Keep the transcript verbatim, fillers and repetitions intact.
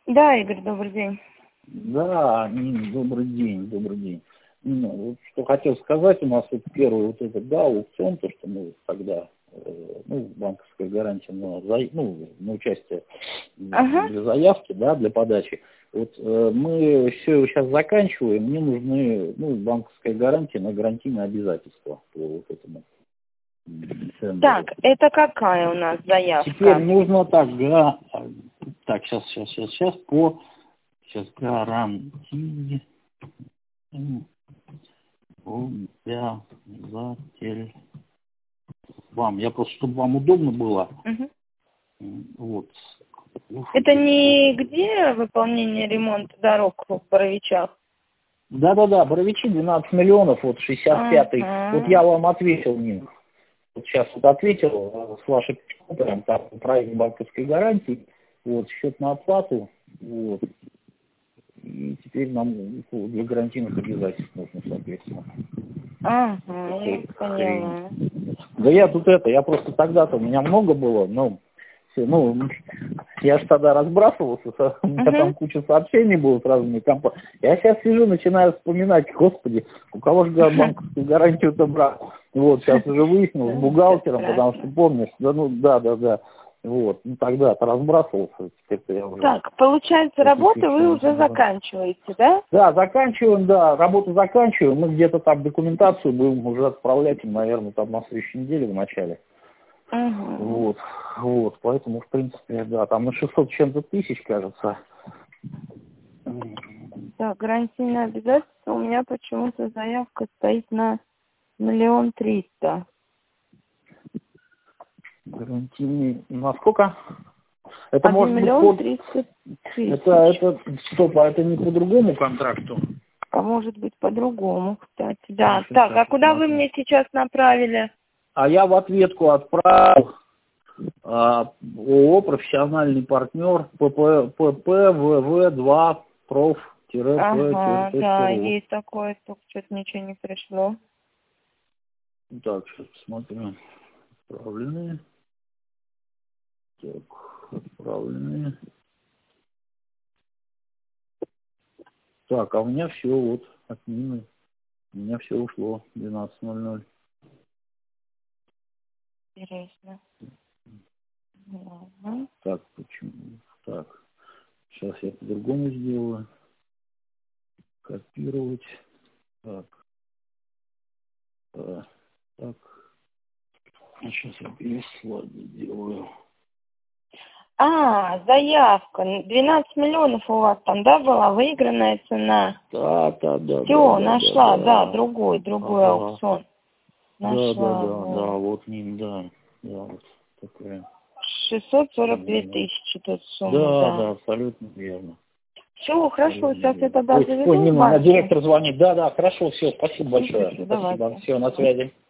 Да, Игорь, добрый день. Да, Нина, добрый день, добрый день. Нина, вот что хотел сказать, у нас вот первый вот этот, да, аукцион, то, что мы тогда, э, ну, банковская гарантия на, за, ну, на участие Ага. для заявки, да, для подачи. Вот э, мы все сейчас заканчиваем, мне нужны, ну, банковская гарантия на гарантийные обязательства по вот этому тендеру. Так, это какая у нас заявка? Теперь нужно так, да, так, сейчас, сейчас, сейчас, сейчас, по, сейчас, гарантии, обязатель, вам, я просто, чтобы вам удобно было, Угу. вот. Это не где выполнение ремонта дорог в Боровичах? Да-да-да, Боровичи двенадцать миллионов, вот шестьдесят пятый, Ага. вот я вам ответил, Нина. Вот сейчас вот ответил с вашей прям там проект банковской гарантии, вот, счет на оплату, вот, и теперь нам для гарантийных обязательств нужно, соответственно. Ага, я Такой поняла. хрень. Да я тут это, я просто тогда-то, у меня много было, но, все, ну, я же тогда разбрасывался, у меня Угу. там куча сообщений было с разными компаниями. Я сейчас сижу, начинаю вспоминать, господи, у кого же банковскую гарантию-то брал. Вот, сейчас уже выяснил с бухгалтером, потому что помнишь, да, ну, да, да, да. Вот, ну тогда-то разбрасывался, теперь-то я уже... Так, получается, работу вы уже заканчиваете, да? Да, заканчиваем, да, работу заканчиваем, мы где-то там документацию будем уже отправлять, наверное, там на следующей неделе в начале. Угу. Вот, вот, поэтому, в принципе, да, там на шестьсот чем-то тысяч, кажется. Так, гарантийное обязательство, у меня почему-то заявка стоит на миллион триста. Гарантийный, на сколько? Это Один может быть миллион под... триста тысяч. Это, это, стоп, а это не по другому контракту? А может быть по-другому, кстати. Да. Сейчас, Так, сейчас а куда вы посмотрю. мне сейчас направили? А я в ответку отправил а, ООО «Профессиональный партнер» ПП, ПП ВВ2 проф-п Ага, ру. есть такое, только что-то ничего не пришло. Так, сейчас посмотрю. Отправленные. Так, отправленные. Так, а у меня все вот от Нины. У меня все ушло двенадцать ноль ноль. Интересно. Ладно. Так, почему? Так, сейчас я по-другому сделаю. Копировать. Так. А, так. А сейчас я переслать сделаю. А, заявка. двенадцать миллионов у вас там, да, была выигранная цена? Да, да, да. Все, да, нашла, да, да, да. другой, другой Ага. аукцион. Да, да, Нашла. да, Вот. да, вот ним, да. Да, вот такая. шестьсот сорок две тысячи тут сумма, Да, да. да, абсолютно верно. Все, хорошо, Абсолютно сейчас я верно. тогда Ой, ой, заведу в Нина, на банке. директор звонит. Да, да, хорошо, все, спасибо большое. Слушайте, Спасибо, давайте. все, на связи.